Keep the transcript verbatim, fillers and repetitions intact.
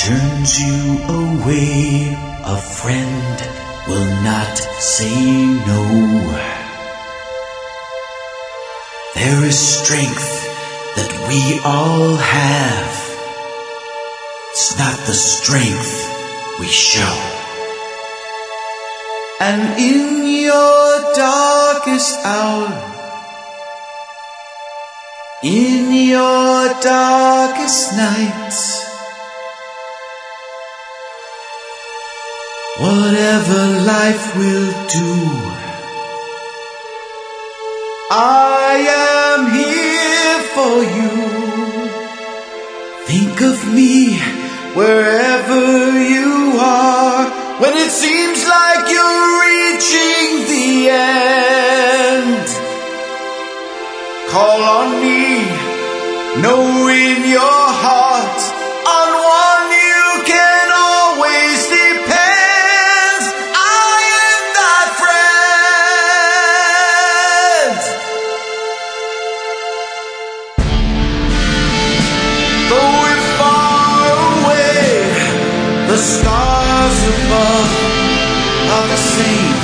turns you away, a friend will not say no. There is strength that we all have. It's not the strength we show. And in your darkest hour, in your darkest night, whatever life will do, I am here for you. Think of me wherever you are, when it seems like you're reaching the end. Call on me, know in your heart, on one you can always depend. I am that friend. Though we're far away, the stars above are the same.